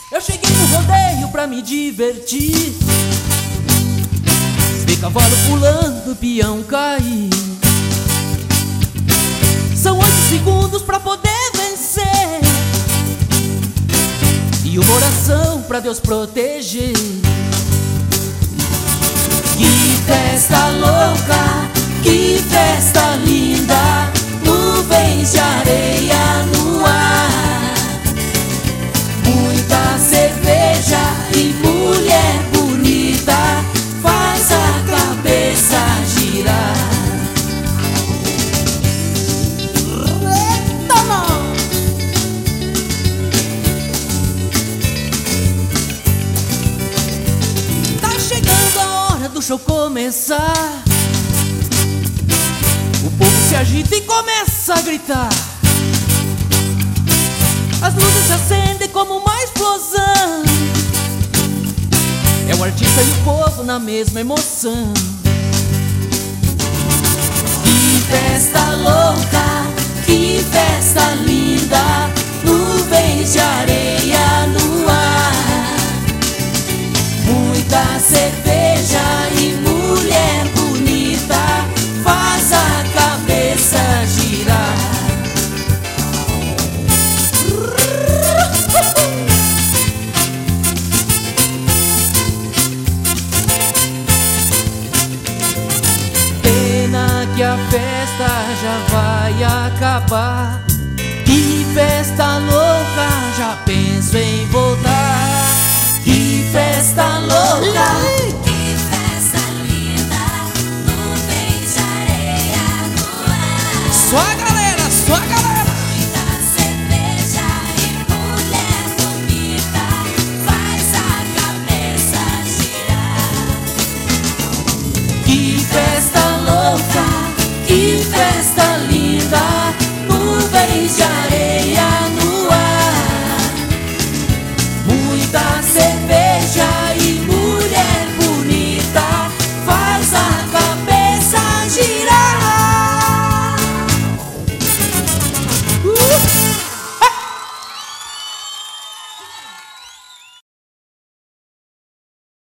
Eu cheguei no rodeio pra me divertir, vi cavalo pulando, peão cair. São 8 segundos pra poder vencer e uma oração pra Deus proteger. Que festa louca, que festa linda, nuvens de areia no ar, muita cerveja e mulher bonita faz a cabeça girar. Tá chegando a hora do show começar, o povo se agita e começa a gritar. As luzes se acendem como uma explosão, é o artista e o povo na mesma emoção. Que festa louca, que festa linda, nuvens de areia no ar, muita cerveja e mulher bonita faz a cabeça girar. Pena que a festa já vai acabar. Que festa louca, já penso em você.